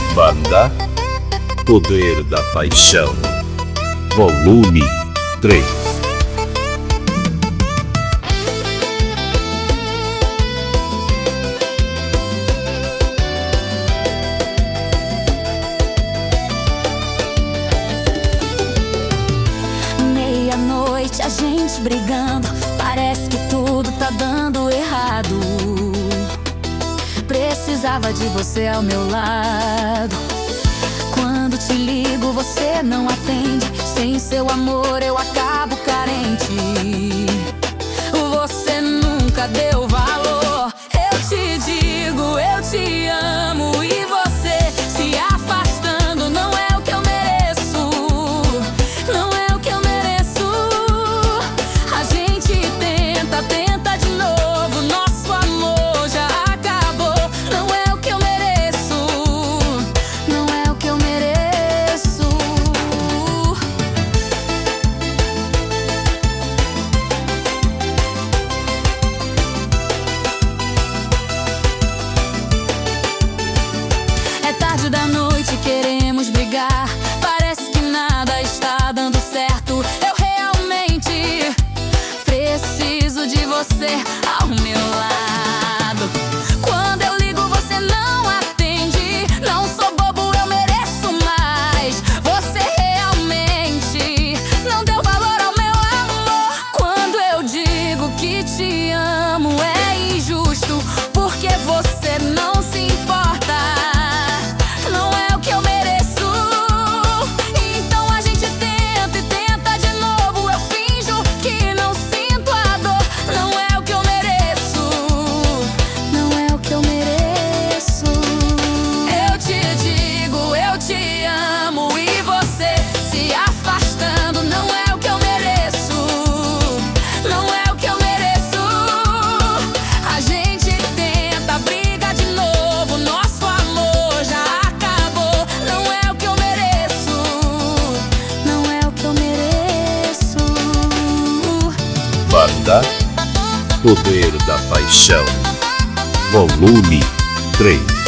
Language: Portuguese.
Banda Poder da Paixão, Volume 3. Meia-noite, a gente brigando, parece que tudo tá dando errado. Precisava de você ao meu lado. Quando te ligo, você não atende. Sem seu amor eu acabo carente. Você nunca deu valor. Eu te digo, eu te amo, e você se afastando não é o que eu mereço. Não é o que eu mereço. A gente tenta de novo, nosso amor já acabou. Não é o que eu mereço. Não é o que eu mereço. É tarde da noite, queremos brigar. Parece que nada está dando certo. Eu realmente preciso de você ao meu lado. Quando eu ligo, você não atende. Não sou bobo, eu mereço mais. Você realmente não deu valor ao meu amor. Quando eu digo que te amo, é injusto, porque você não se importa. Não é o que eu mereço. Então a gente tenta e tenta de novo. Eu finjo que não sinto a dor. Não é o que eu mereço. Não é o que eu mereço. Eu te digo, eu te amo, e você se afastando não é o que eu mereço. Não é o que eu mereço. A gente tenta, briga de novo, nosso amor já acabou. Não é o que eu mereço. Não é o que eu mereço. Banda Poder da Paixão, Volume 3.